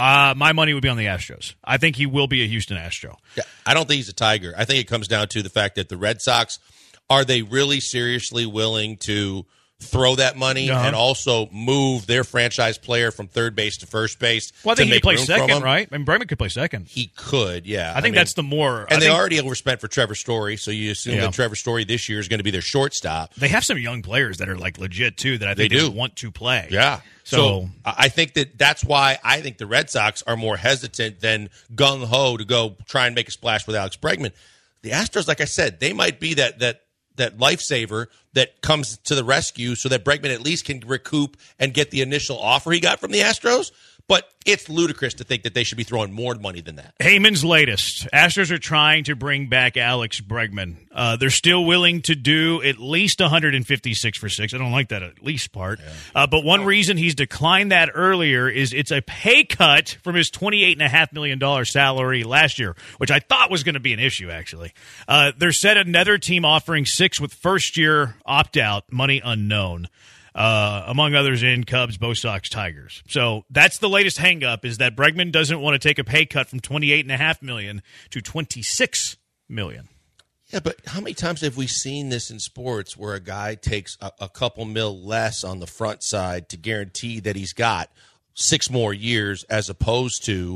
my money would be on the Astros. I think he will be a Houston Astro. Yeah, I don't think he's a Tiger. I think it comes down to the fact that the Red Sox, are they really seriously willing to throw that money and also move their franchise player from third base to first base? Well, I think he could play second, right? I mean, Bregman could play second. He could, yeah. I think that's the more... And they already overspent for Trevor Story, so you assume that Trevor Story this year is going to be their shortstop. They have some young players that are legit, too, that I think they want to play. Yeah. So I think that's why I think the Red Sox are more hesitant than gung-ho to go try and make a splash with Alex Bregman. The Astros, like I said, they might be that lifesaver that comes to the rescue so that Bregman at least can recoup and get the initial offer he got from the Astros. But it's ludicrous to think that they should be throwing more money than that. Heyman's latest. Astros are trying to bring back Alex Bregman. They're still willing to do at least $156 for 6. I don't like that at least part. Yeah. But one reason he's declined that earlier is it's a pay cut from his $28.5 million salary last year, which I thought was going to be an issue, actually. There's said another team offering 6 with first-year opt-out, money unknown. Among others in Cubs, Bo Sox, Tigers. So that's the latest hang-up, is that Bregman doesn't want to take a pay cut from $28.5 million to $26 million. Yeah, but how many times have we seen this in sports where a guy takes a couple mil less on the front side to guarantee that he's got 6 more years, as opposed to,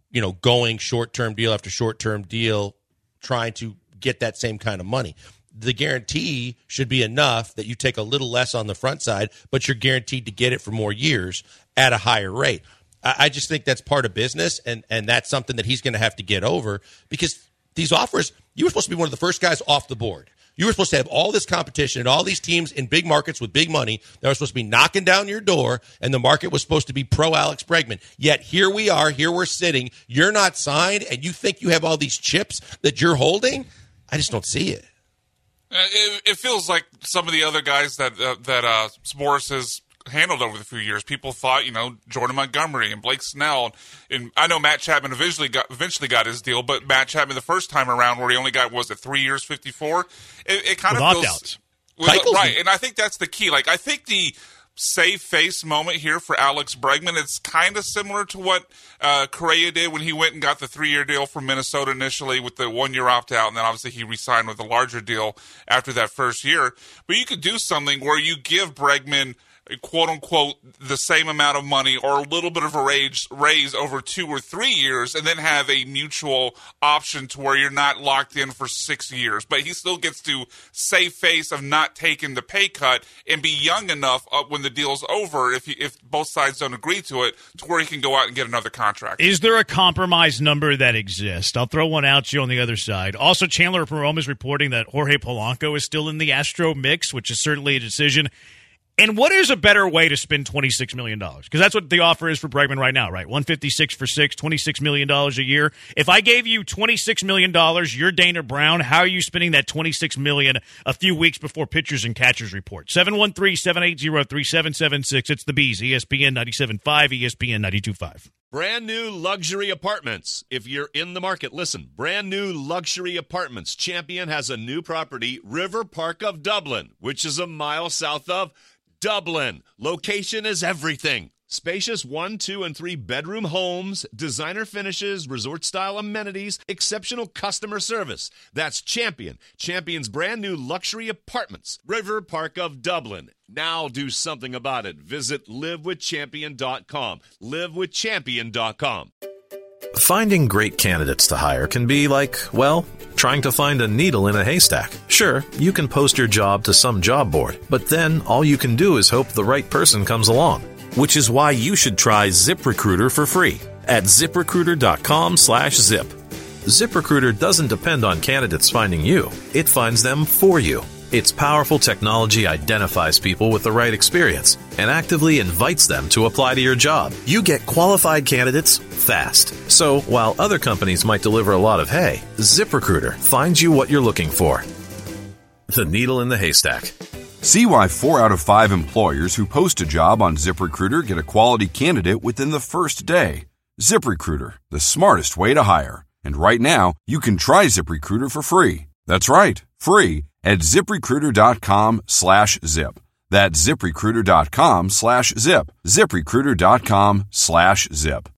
going short-term deal after short-term deal, trying to get that same kind of money? The guarantee should be enough that you take a little less on the front side, but you're guaranteed to get it for more years at a higher rate. I just think that's part of business, and that's something that he's going to have to get over, because these offers, you were supposed to be one of the first guys off the board. You were supposed to have all this competition and all these teams in big markets with big money that were supposed to be knocking down your door, and the market was supposed to be pro Alex Bregman. Yet here we are, here we're sitting, you're not signed, and you think you have all these chips that you're holding? I just don't see it. It feels like some of the other guys that Morris has handled over the few years. People thought, Jordan Montgomery and Blake Snell, and I know Matt Chapman eventually got his deal, but Matt Chapman the first time around, where he only got 3 years, 54. It kind of feels opt-outs. Right, and I think that's the key. Like, I think the save face moment here for Alex Bregman, it's kind of similar to what Correa did when he went and got the 3-year deal from Minnesota initially with the 1-year opt-out, and then obviously he re-signed with a larger deal after that first year. But you could do something where you give Bregman, quote-unquote, the same amount of money or a little bit of a raise over 2 or 3 years, and then have a mutual option to where you're not locked in for 6 years. But he still gets to save face of not taking the pay cut and be young enough when the deal's over, if both sides don't agree to it, to where he can go out and get another contract. Is there a compromise number that exists? I'll throw one out to you on the other side. Also, Chandler Perome is reporting that Jorge Polanco is still in the Astro mix, which is certainly a decision. And what is a better way to spend $26 million? Because that's what the offer is for Bregman right now, right? $156 for 6, $26 million a year. If I gave you $26 million, you're Dana Brown, how are you spending that $26 million a few weeks before pitchers and catchers report? 713-780-3776. It's the Bees, ESPN 97.5, ESPN 92.5. Brand new luxury apartments. If you're in the market, listen. Brand new luxury apartments. Champion has a new property, River Park of Dublin, which is a mile south of Dublin. Location is everything. Spacious 1, 2, and 3 bedroom homes, designer finishes, resort-style amenities, exceptional customer service. That's Champion. Champion's brand new luxury apartments. River Park of Dublin. Now do something about it. Visit livewithchampion.com. livewithchampion.com. Finding great candidates to hire can be like, well, trying to find a needle in a haystack. Sure, you can post your job to some job board, but then all you can do is hope the right person comes along. Which is why you should try ZipRecruiter for free at ZipRecruiter.com/zip. ZipRecruiter doesn't depend on candidates finding you. It finds them for you. Its powerful technology identifies people with the right experience and actively invites them to apply to your job. You get qualified candidates fast. So while other companies might deliver a lot of hay, ZipRecruiter finds you what you're looking for. The needle in the haystack. See why 4 out of 5 employers who post a job on ZipRecruiter get a quality candidate within the first day. ZipRecruiter, the smartest way to hire. And right now, you can try ZipRecruiter for free. That's right, free at ZipRecruiter.com/zip. That's ZipRecruiter.com/zip. ZipRecruiter.com/zip.